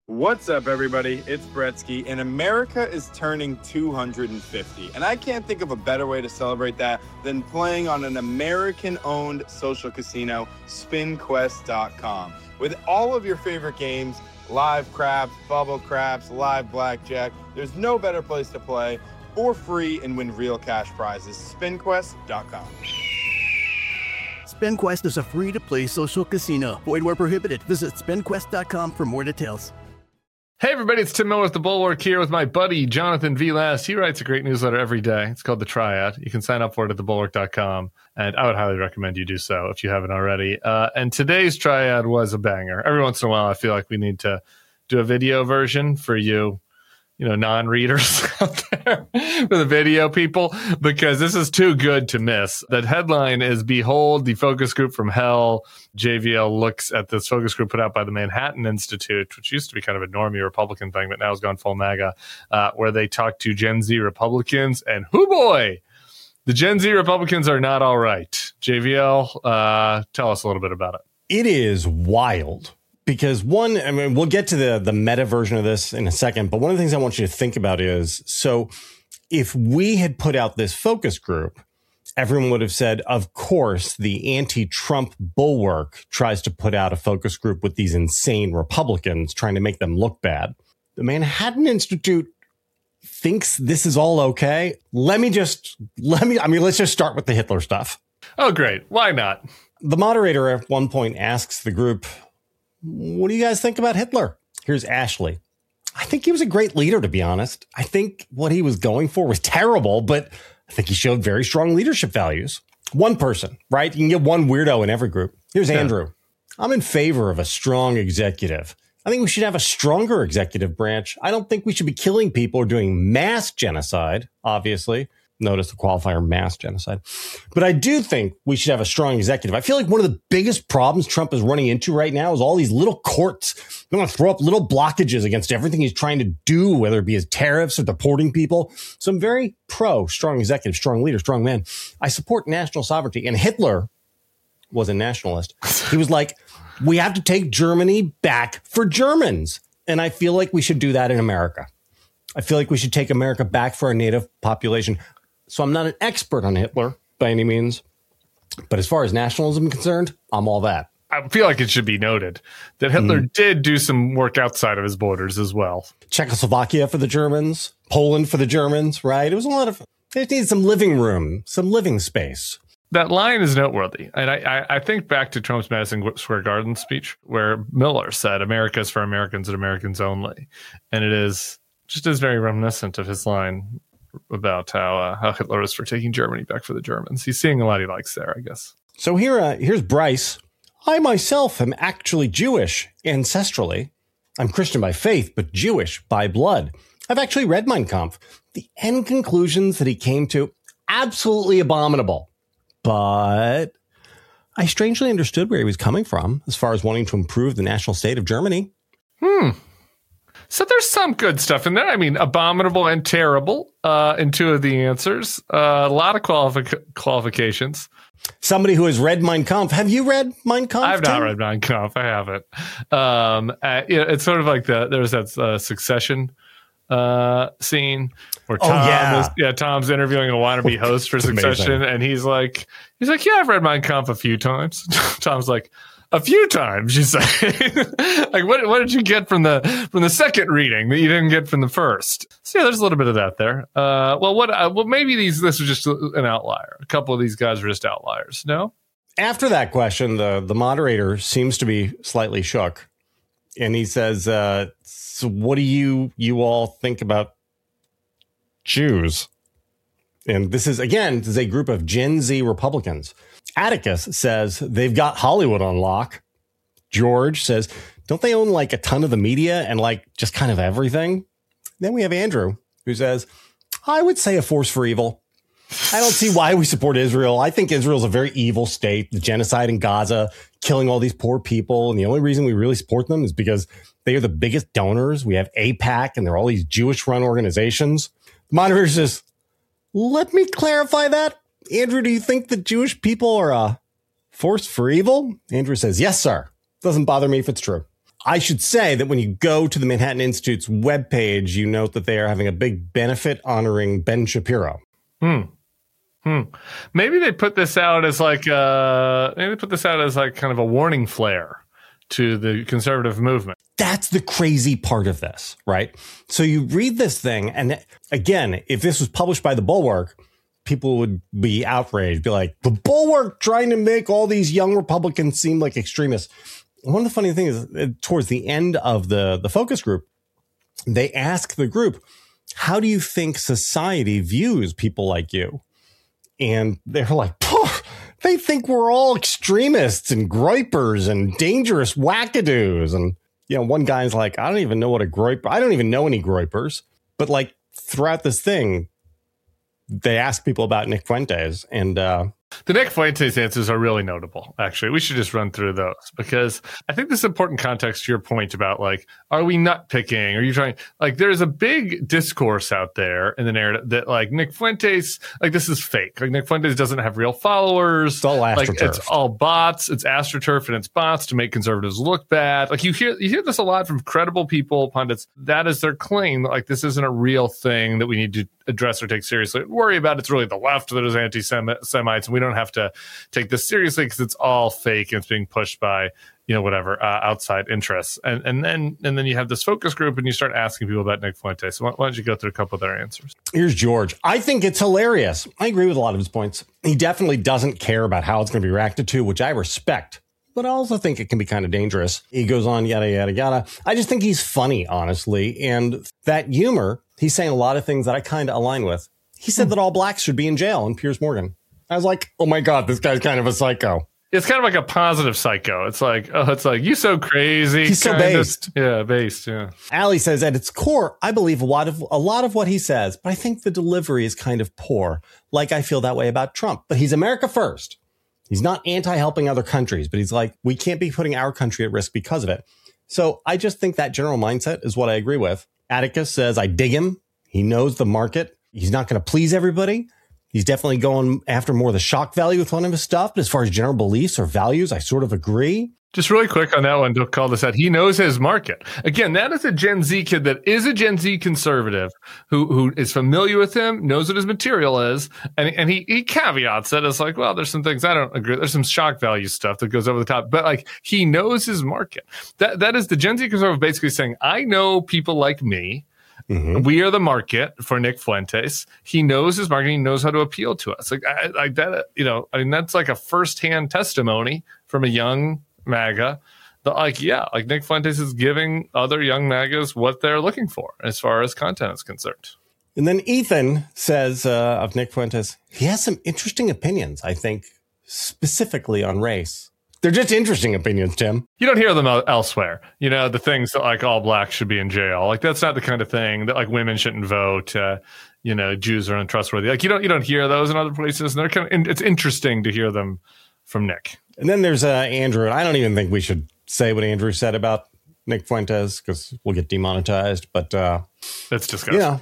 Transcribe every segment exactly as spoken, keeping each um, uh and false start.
What's up, everybody? It's Bretsky, and America is turning two hundred fifty. And I can't think of a better way to celebrate that than playing on an American-owned social casino, spin quest dot com. With all of your favorite games, live craps, bubble craps, live blackjack, there's no better place to play for free and win real cash prizes. spin quest dot com. SpinQuest is a free-to-play social casino. Void where prohibited. Visit spin quest dot com for more details. Hey everybody, it's Tim Miller with The Bulwark here with my buddy Jonathan V. Last. He writes a great newsletter every day. It's called The Triad. You can sign up for it at the bulwark dot com, and I would highly recommend you do so if you haven't already. Uh, and today's Triad was a banger. Every once in a while, I feel like we need to do a video version for you, you know, non-readers out there, for the video people, because this is too good to miss. That headline is, "Behold the focus group from hell." J V L looks at this focus group put out by the Manhattan Institute, which used to be kind of a normie Republican thing, but now has gone full MAGA, uh, where they talk to Gen Z Republicans, and hoo boy, the Gen Z Republicans are not all right. J V L, uh, tell us a little bit about it. It is wild. Because one, I mean, we'll get to the, the meta version of this in a second, but one of the things I want you to think about is, so if we had put out this focus group, everyone would have said, of course, the anti-Trump bulwark tries to put out a focus group with these insane Republicans trying to make them look bad. The Manhattan Institute thinks this is all okay. Let me just, let me, I mean, let's just start with the Hitler stuff. Oh, great. Why not? The moderator at one point asks the group, "What do you guys think about Hitler?" Here's Ashley. "I think he was a great leader, to be honest. I think what he was going for was terrible, but I think he showed very strong leadership values." One person, right? You can get one weirdo in every group. Here's yeah. Andrew. "I'm in favor of a strong executive. I think we should have a stronger executive branch. I don't think we should be killing people or doing mass genocide, obviously." Notice the qualifier, mass genocide. "But I do think we should have a strong executive. I feel like one of the biggest problems Trump is running into right now is all these little courts. They want to throw up little blockages against everything he's trying to do, whether it be his tariffs or deporting people. So I'm very pro strong executive, strong leader, strong man. I support national sovereignty." And Hitler was a nationalist. He was like, "We have to take Germany back for Germans. And I feel like we should do that in America. I feel like we should take America back for our native population." So I'm not an expert on Hitler by any means, but as far as nationalism is concerned, I'm all that. I feel like it should be noted that Hitler mm. did do some work outside of his borders as well. Czechoslovakia for the Germans, Poland for the Germans, right? It was a lot of, they needed some living room, some living space. That line is noteworthy. And I, I, I think back to Trump's Madison Square Garden speech, where Miller said, "America is for Americans and Americans only." And it is just as very reminiscent of his line about how uh, how Hitler is for taking Germany back for the Germans. He's seeing a lot he likes there, I guess. So here, uh, here's Bryce. "I myself am actually Jewish ancestrally. I'm Christian by faith, but Jewish by blood. I've actually read Mein Kampf. The end conclusions that he came to, absolutely abominable. But I strangely understood where he was coming from as far as wanting to improve the national state of Germany." Hmm. So there's some good stuff in there. I mean, abominable and terrible uh, in two of the answers. Uh, a lot of qualifi- qualifications. Somebody who has read Mein Kampf. Have you read Mein Kampf? I've not read Mein Kampf. I haven't. Um, uh, you know, it's sort of like the there's that uh, Succession uh, scene where Tom oh, yeah. is yeah Tom's interviewing a wannabe host for Succession, amazing. and he's like he's like yeah I've read Mein Kampf a few times. Tom's like, "A few times," you say. Like, what what did you get from the from the second reading that you didn't get from the first? So yeah, there's a little bit of that there. Uh, well, what? Uh, well, maybe these this was just an outlier. A couple of these guys were just outliers. No. After that question, the the moderator seems to be slightly shook, and he says, uh, "So, what do you you all think about Jews?" And this is again, this is a group of Gen Z Republicans. Atticus says they've got Hollywood on lock. George says, don't they own like a ton of the media and like just kind of everything? Then we have Andrew, who says, I would say a force for evil. I don't see why we support Israel. I think Israel's a very evil state. The genocide in Gaza, killing all these poor people. And the only reason we really support them is because they are the biggest donors. We have AIPAC and there are all these Jewish run organizations. The moderator says, let me clarify that. Andrew, do you think that Jewish people are a force for evil? Andrew says, yes, sir. Doesn't bother me if it's true. I should say that when you go to the Manhattan Institute's webpage, you note that they are having a big benefit honoring Ben Shapiro. Hmm. Hmm. Maybe they put this out as like uh maybe they put this out as like kind of a warning flare to the conservative movement. That's the crazy part of this, right? So you read this thing, and again, if this was published by the Bulwark, people would be outraged, be like, the Bulwark trying to make all these young Republicans seem like extremists. One of the funny things is, towards the end of the, the focus group, they ask the group, how do you think society views people like you? And they're like, they think we're all extremists and groypers and dangerous wackadoos. And, you know, one guy's like, I don't even know what a groyper, I don't even know any groypers. But like throughout this thing, they ask people about Nick Fuentes, and uh, the Nick Fuentes answers are really notable, actually. We should just run through those because I think this is important context to your point about, like, are we nut picking? Are you trying, like, there's a big discourse out there in the narrative that, like, Nick Fuentes, like, this is fake. Like, Nick Fuentes doesn't have real followers. It's all AstroTurf. Like, it's all bots. It's AstroTurf and it's bots to make conservatives look bad. Like, you hear, you hear this a lot from credible people, pundits. That is their claim. Like, this isn't a real thing that we need to address or take seriously. Worry about it's really the left that is anti-Semites, and we don't have to take this seriously because it's all fake and it's being pushed by, you know, whatever uh, outside interests. And and then and then you have this focus group, and you start asking people about Nick Fuentes. So why, why don't you go through a couple of their answers? Here's George. I think it's hilarious. I agree with a lot of his points. He definitely doesn't care about how it's going to be reacted to, which I respect. But I also think it can be kind of dangerous. He goes on, yada, yada, yada. I just think he's funny, honestly. And that humor, he's saying a lot of things that I kind of align with. He said that all blacks should be in jail in Piers Morgan. I was like, oh my God, this guy's kind of a psycho. It's kind of like a positive psycho. It's like, oh, it's like, you so crazy. He's so based. Of, yeah, based, yeah. Ali says, at its core, I believe a lot of a lot of what he says, but I think the delivery is kind of poor. Like I feel that way about Trump. But he's America first. He's not anti-helping other countries, but he's like, we can't be putting our country at risk because of it. So I just think that general mindset is what I agree with. Atticus says, I dig him. He knows the market. He's not going to please everybody. He's definitely going after more of the shock value with one of his stuff. But as far as general beliefs or values, I sort of agree. Just really quick on that one to call this out. He knows his market. Again, that is a Gen Z kid that is a Gen Z conservative who who is familiar with him, knows what his material is, and and he, he caveats it as like, well, there's some things I don't agree. There's some shock value stuff that goes over the top, but like he knows his market. That that is the Gen Z conservative basically saying, I know people like me. Mm-hmm. We are the market for Nick Fuentes. He knows his market. He knows how to appeal to us. Like, I, like that, you know, I mean, that's like a firsthand testimony from a young MAGA. That like, yeah, like Nick Fuentes is giving other young MAGAs what they're looking for as far as content is concerned. And then Ethan says uh, of Nick Fuentes, he has some interesting opinions, I think, specifically on race. They're just interesting opinions, Tim. You don't hear them elsewhere. You know, the things that like all blacks should be in jail. Like that's not the kind of thing that like women shouldn't vote. Uh, you know, Jews are untrustworthy. Like you don't you don't hear those in other places. And they're kind of, it's interesting to hear them from Nick. And then there's uh, Andrew. And I don't even think we should say what Andrew said about Nick Fuentes because we'll get demonetized. But uh, that's disgusting. Yeah,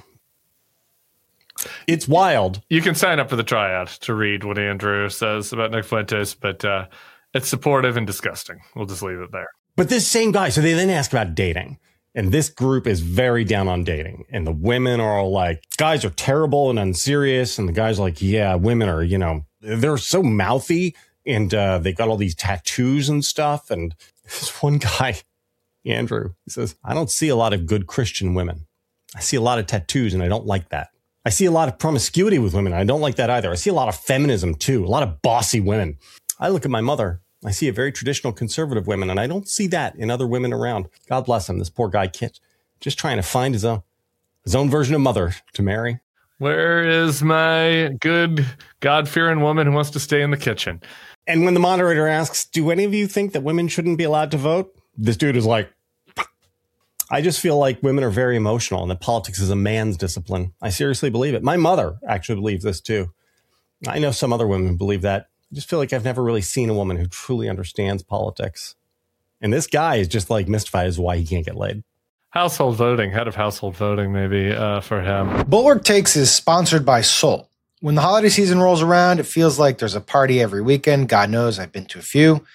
it's wild. You can sign up for the triad to read what Andrew says about Nick Fuentes, but. Uh, It's supportive and disgusting. We'll just leave it there. But this same guy, so they then ask about dating. And this group is very down on dating. And the women are all like, guys are terrible and unserious. And the guys are like, yeah, women are, you know, they're so mouthy. And uh, they got all these tattoos and stuff. And this one guy, Andrew, he says, I don't see a lot of good Christian women. I see a lot of tattoos and I don't like that. I see a lot of promiscuity with women. I don't like that either. I see a lot of feminism too. A lot of bossy women. I look at my mother. I see a very traditional conservative women, and I don't see that in other women around. God bless him. This poor guy, Kit, just trying to find his own, his own version of mother to marry. Where is my good God-fearing woman who wants to stay in the kitchen? And when the moderator asks, do any of you think that women shouldn't be allowed to vote? This dude is like, I just feel like women are very emotional and that politics is a man's discipline. I seriously believe it. My mother actually believes this too. I know some other women believe that. I just feel like I've never really seen a woman who truly understands politics. And this guy is just like mystified as to why he can't get laid. Household voting, head of household voting, maybe uh, for him. Bulwark Takes is sponsored by Soul. When the holiday season rolls around, it feels like there's a party every weekend. God knows I've been to a few.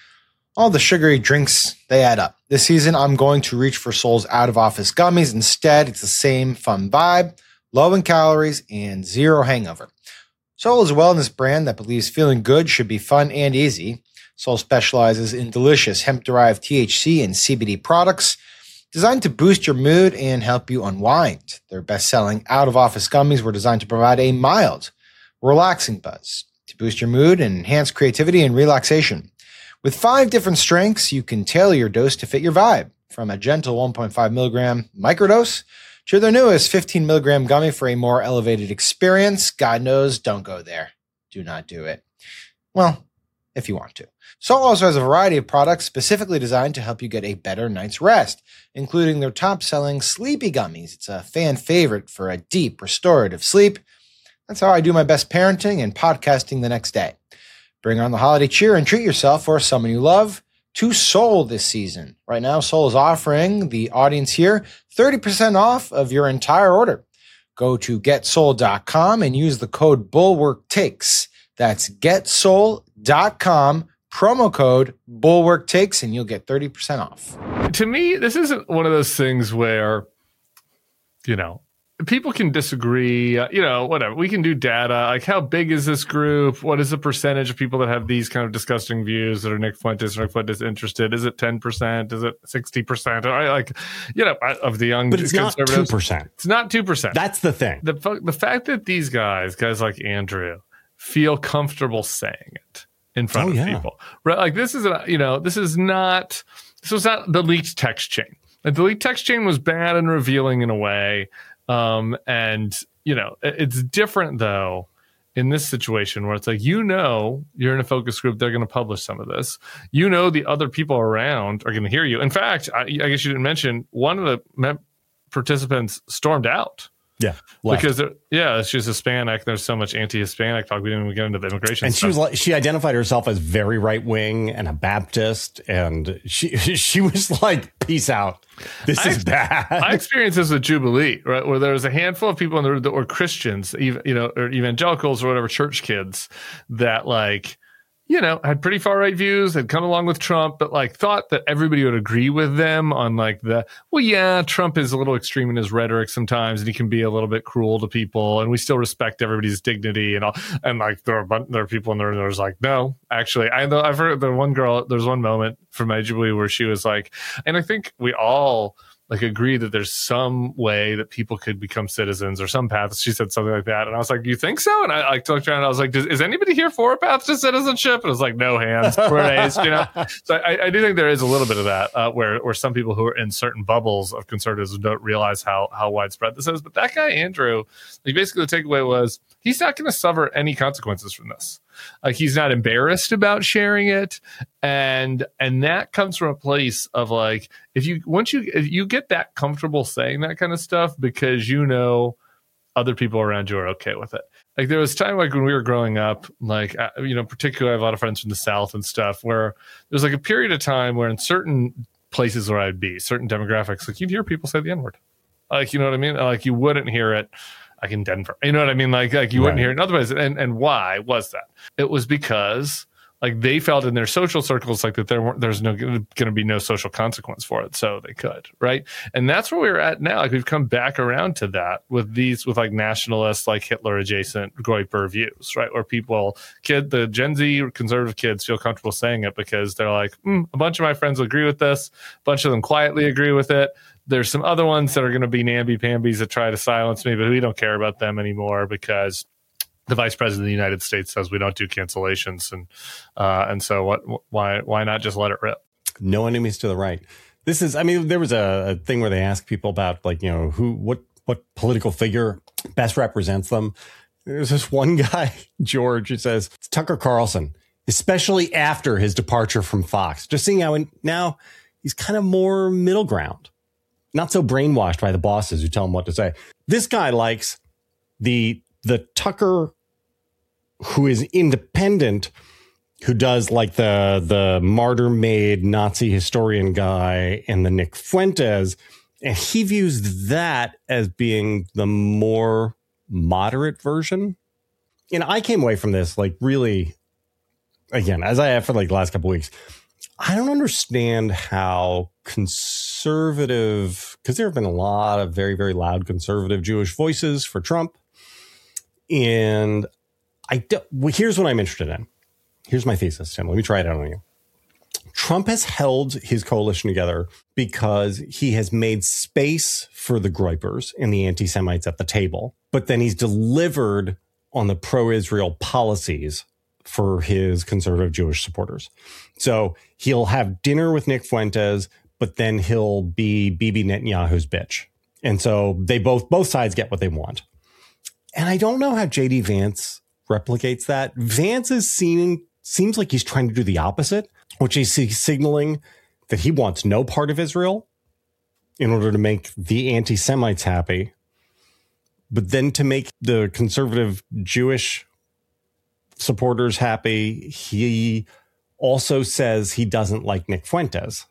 All the sugary drinks, they add up. This season, I'm going to reach for Sol's out-of-office gummies. Instead, it's the same fun vibe, low in calories, and zero hangover. Sol is a wellness brand that believes feeling good should be fun and easy. Sol specializes in delicious hemp-derived T H C and C B D products designed to boost your mood and help you unwind. Their best-selling out-of-office gummies were designed to provide a mild, relaxing buzz to boost your mood and enhance creativity and relaxation. With five different strengths, you can tailor your dose to fit your vibe, from a gentle one point five milligram microdose to their newest fifteen milligram gummy for a more elevated experience. God knows, don't go there. Do not do it. Well, if you want to. Sol also has a variety of products specifically designed to help you get a better night's rest, including their top-selling Sleepy Gummies. It's a fan favorite for a deep, restorative sleep. That's how I do my best parenting and podcasting the next day. Bring on the holiday cheer and treat yourself or someone you love to Sol this season. Right now, Sol is offering the audience here thirty percent off of your entire order. Go to get sol dot com and use the code BulwarkTakes. That's get sol dot com, promo code BulwarkTakes, and you'll get thirty percent off. To me, this isn't one of those things where, you know, people can disagree, uh, you know, whatever. We can do data. Like, how big is this group? What is the percentage of people that have these kind of disgusting views that are Nick Fuentes or Nick Fuentes interested? Is it ten percent? Is it sixty percent? I like, you know, of the young But it's not two percent. It's not two percent. That's the thing. The, the fact that these guys, guys like Andrew, feel comfortable saying it in front oh, of yeah. people. Right? Like, this is, a, you know, this is not, this was not the leaked text chain. Like, the leaked text chain was bad and revealing in a way. Um, and, you know, it's different, though, in this situation where it's like, you know, you're in a focus group, they're going to publish some of this. You know, the other people around are going to hear you. In fact, I, I guess you didn't mention, one of the mem- participants stormed out. Yeah. Left. Because, yeah, she's Hispanic. There's so much anti-Hispanic talk. We didn't even get into the immigration and stuff. she was like, she identified herself as very right wing and a Baptist, and she she was like, "Peace out. This I, is bad." I experienced this with Jubilee, right, where there was a handful of people in there that were Christians, even, you know, or evangelicals or whatever, church kids that, like, you know, had pretty far right views, had come along with Trump, but like thought that everybody would agree with them on like the, well, yeah, Trump is a little extreme in his rhetoric sometimes, and he can be a little bit cruel to people, and we still respect everybody's dignity and all. And like there are there are people in there that was like, no, actually, I know I've heard the one girl. There's one moment from my Jubilee where she was like, and I think we all like agree that there's some way that people could become citizens or some paths. She said something like that. And I was like, you think so? And I like looked around and I was like, is anybody here for a path to citizenship? And it was like, no hands raised, you know? So I, I do think there is a little bit of that uh, where, where some people who are in certain bubbles of conservatism don't realize how, how widespread this is. But that guy, Andrew, like basically the takeaway was he's not going to suffer any consequences from this. Like, he's not embarrassed about sharing it, and and that comes from a place of like, if you once you if you get that comfortable saying that kind of stuff because you know other people around you are okay with it. Like, there was time like when we were growing up, like uh, you know, particularly I have a lot of friends from the South and stuff, where there's like a period of time where in certain places where I'd be, certain demographics, like you'd hear people say the N-word, like, you know what I mean? Like, you wouldn't hear it. Like in Denver, you know what I mean? Like, like you wouldn't right. hear it in other ways. And and why was that? It was because like they felt in their social circles like that there weren't, there's no going to be no social consequence for it, so they could, right? And that's where we're at now. Like, we've come back around to that with these, with like nationalists, like Hitler adjacent Groyper views, right? Where people, kid, the Gen Z conservative kids feel comfortable saying it because they're like, mm, a bunch of my friends agree with this, a bunch of them quietly agree with it. There's some other ones that are going to be namby-pambies that try to silence me, but we don't care about them anymore because the vice president of the United States says we don't do cancellations. And uh, and so what? why why not just let it rip? No enemies to the right. This is, I mean, there was a, a thing where they asked people about, like, you know, who, what, what political figure best represents them. There's this one guy, George, who says it's Tucker Carlson, especially after his departure from Fox. Just seeing how in, now he's kind of more middle ground. Not so brainwashed by the bosses who tell him what to say. This guy likes the the Tucker who is independent, who does like the the martyr-made Nazi historian guy and the Nick Fuentes. And he views that as being the more moderate version. And I came away from this like really, again, as I have for like the last couple of weeks, I don't understand how conservative, because there have been a lot of very, very loud conservative Jewish voices for Trump. And I do, well, here's what I'm interested in. Here's my thesis, Tim. Let me try it out on you. Trump has held his coalition together because he has made space for the Groypers and the anti-Semites at the table, but then he's delivered on the pro-Israel policies for his conservative Jewish supporters. So he'll have dinner with Nick Fuentes, but then he'll be Bibi Netanyahu's bitch. And so they both, both sides get what they want. And I don't know how J D Vance replicates that. Vance is seeming, seems like he's trying to do the opposite, which is signaling that he wants no part of Israel in order to make the anti-Semites happy. But then to make the conservative Jewish supporters happy, he also says he doesn't like Nick Fuentes.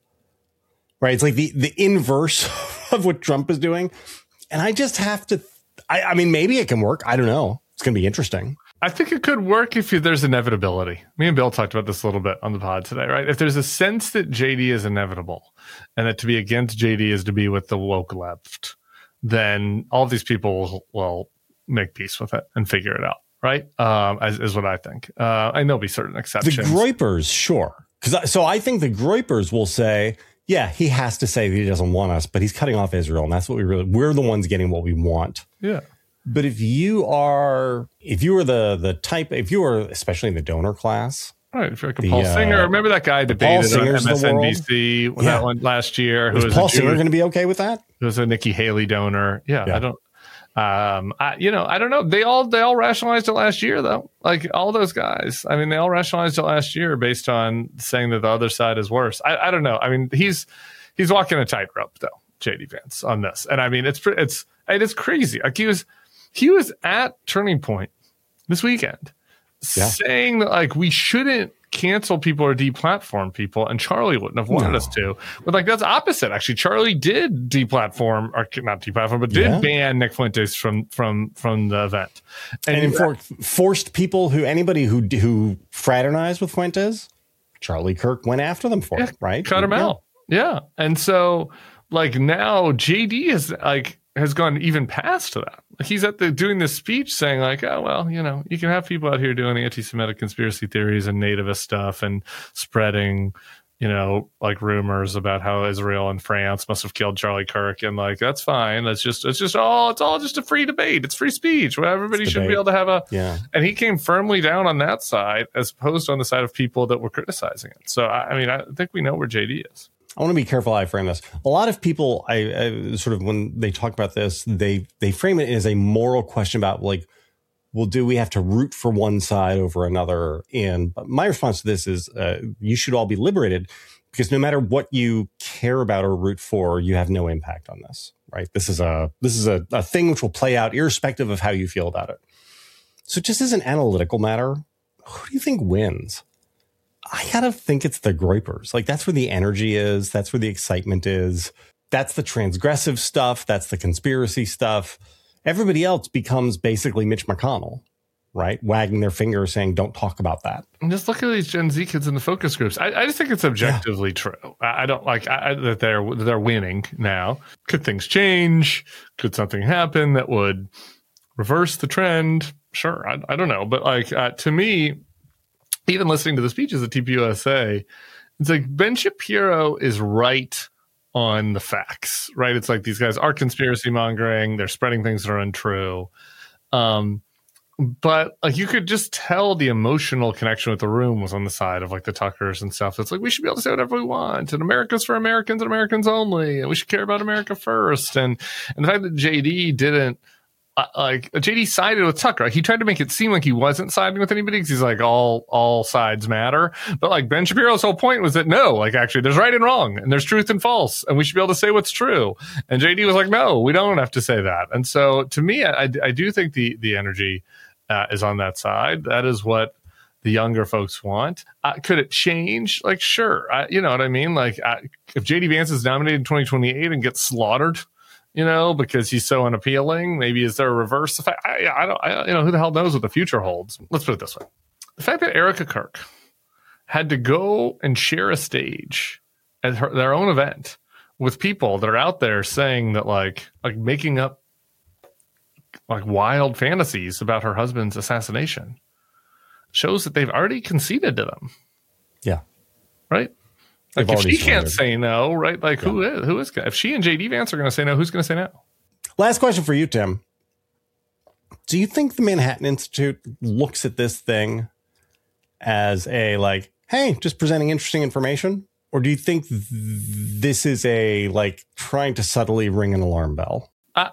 Right? It's like the, the inverse of what Trump is doing. And I just have to, I, I mean, maybe it can work. I don't know. It's going to be interesting. I think it could work if you, there's inevitability. Me and Bill talked about this a little bit on the pod today, right? If there's a sense that J D is inevitable and that to be against J D is to be with the woke left, then all of these people will, will make peace with it and figure it out, right? Um, as, is what I think. Uh, I know there'll be certain exceptions. The Groypers, sure. Because so I think the Groypers will say, yeah, he has to say that he doesn't want us, but he's cutting off Israel, and that's what we really, we're the ones getting what we want. Yeah. But if you are, if you are the the type, if you are especially in the donor class, right? If you're like a the, Paul uh, Singer, remember that guy debated on M S N B C with yeah. that one last year? Who was, was Paul a Singer going to be okay with that? Who was a Nikki Haley donor? Yeah, yeah. I don't. Um, I, you know, I don't know. They all they all rationalized it last year, though. Like all those guys. I mean, they all rationalized it last year based on saying that the other side is worse. I, I don't know. I mean, he's he's walking a tightrope though, J D Vance, on this. And I mean, it's it's it's crazy. Like he was. He was at Turning Point this weekend yeah. saying that like we shouldn't cancel people or deplatform people, and Charlie wouldn't have wanted no. us to. But like that's opposite. Actually, Charlie did deplatform, or not deplatform, but did yeah. ban Nick Fuentes from from from the event, and, and for, forced people who anybody who who fraternized with Fuentes, Charlie Kirk went after them for yeah, it, right? Cut him yeah. out. Yeah, and so like now J D is like. has gone even past that. He's at the doing this speech saying like, oh, well, you know, you can have people out here doing anti-Semitic conspiracy theories and nativist stuff and spreading, you know, like rumors about how Israel and France must have killed Charlie Kirk. And like, that's fine. That's just, it's just all, it's all just a free debate. It's free speech where everybody should be able to have a, yeah. And he came firmly down on that side as opposed to on the side of people that were criticizing it. So, I, I mean, I think we know where J D is. I want to be careful how I frame this. A lot of people, I, I sort of, when they talk about this, they they frame it as a moral question about like, well, do we have to root for one side over another? And my response to this is, uh, you should all be liberated because no matter what you care about or root for, you have no impact on this, right? This is a this is a, a thing which will play out irrespective of how you feel about it. So just as an analytical matter, who do you think wins? I gotta think it's the Groypers. Like that's where the energy is. That's where the excitement is. That's the transgressive stuff. That's the conspiracy stuff. Everybody else becomes basically Mitch McConnell, right? Wagging their finger saying, don't talk about that. And just look at these Gen Z kids in the focus groups. I, I just think it's objectively yeah. true. I, I don't like I, that they're, they're winning now. Could things change? Could something happen that would reverse the trend? Sure. I, I don't know. But like, uh, to me, even listening to the speeches at T P U S A, it's like Ben Shapiro is right on the facts, right? It's like these guys are conspiracy mongering. They're spreading things that are untrue. Um, but like you could just tell the emotional connection with the room was on the side of like the Tuckers and stuff. It's like, we should be able to say whatever we want, and America's for Americans and Americans only, and we should care about America first. And, and the fact that J D didn't, Uh, like J D sided with Tucker. He tried to make it seem like he wasn't siding with anybody because he's like all all sides matter. But like Ben Shapiro's whole point was that no, like actually there's right and wrong and there's truth and false and we should be able to say what's true. And J D was like, no, we don't have to say that. And so to me, I, I do think the the energy uh, is on that side. That is what the younger folks want. Uh, could it change? Like sure, I, you know what I mean. Like I, if J D Vance is nominated in twenty twenty-eight and gets slaughtered, you know, because he's so unappealing. Maybe is there a reverse effect? I, I don't, I, you know, who the hell knows what the future holds? Let's put it this way. The fact that Erica Kirk had to go and share a stage at her, their own event with people that are out there saying that like like making up like wild fantasies about her husband's assassination shows that they've already conceded to them. Yeah. Right? Like They've if she surrendered. can't say no, right? Like yeah. who is who is if she and J D Vance are going to say no, who's going to say no? Last question for you, Tim. Do you think the Manhattan Institute looks at this thing as a like, hey, just presenting interesting information? Or do you think th- this is a like trying to subtly ring an alarm bell? I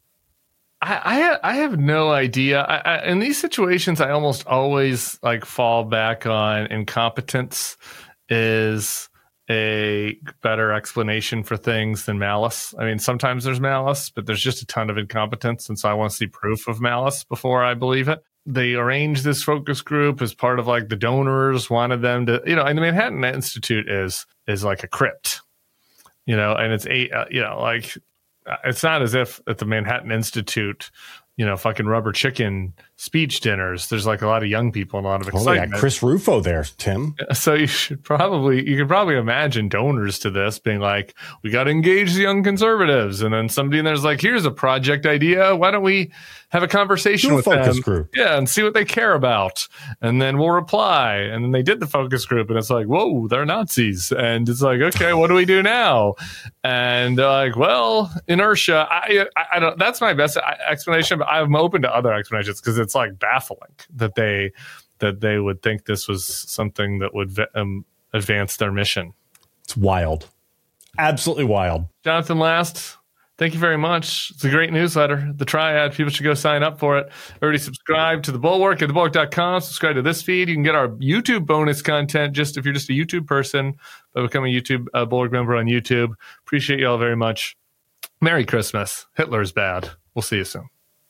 I, I have no idea. I, I, in these situations, I almost always like fall back on incompetence is a better explanation for things than malice. I mean, sometimes there's malice, but there's just a ton of incompetence. And so I want to see proof of malice before I believe it. They arranged this focus group as part of like the donors wanted them to, you know, and the Manhattan Institute is, is like a crypt, you know, and it's a, uh, you know, like it's not as if at the Manhattan Institute, you know, fucking rubber chicken speech dinners. There's like a lot of young people and a lot of Well, excitement. they got Chris Rufo there, Tim. So you should probably, you could probably imagine donors to this being like, we got to engage the young conservatives. And then somebody in there's like, here's a project idea. Why don't we have a conversation Do a with focus them? group. Yeah. And see what they care about. And then we'll reply. And then they did the focus group and it's like, whoa, they're Nazis. And it's like, okay, what do we do now? And they're like, well, inertia. I, I, I don't, that's my best explanation, but I'm open to other explanations because it's like baffling that they that they would think this was something that would um, advance their mission. It's wild. Absolutely wild. Jonathan Last, thank you very much. It's a great newsletter, The Triad. People should go sign up for it. Already subscribe to The Bulwark at the bulwark dot com. Subscribe to this feed. You can get our YouTube bonus content just if you're just a YouTube person by becoming a YouTube uh, Bulwark member on YouTube. Appreciate you all very much. Merry Christmas. Hitler's bad. We'll see you soon.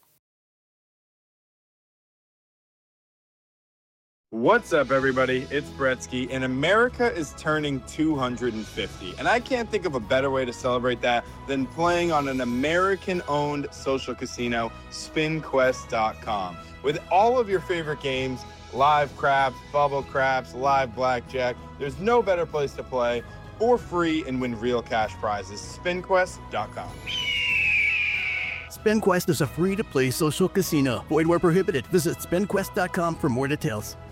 What's up, everybody? It's Bretsky, and America is turning two hundred fifty. And I can't think of a better way to celebrate that than playing on an American-owned social casino, spin quest dot com. With all of your favorite games, live craps, bubble craps, live blackjack, there's no better place to play for free and win real cash prizes. spin quest dot com. SpinQuest is a free-to-play social casino. Void where prohibited. Visit spin quest dot com for more details.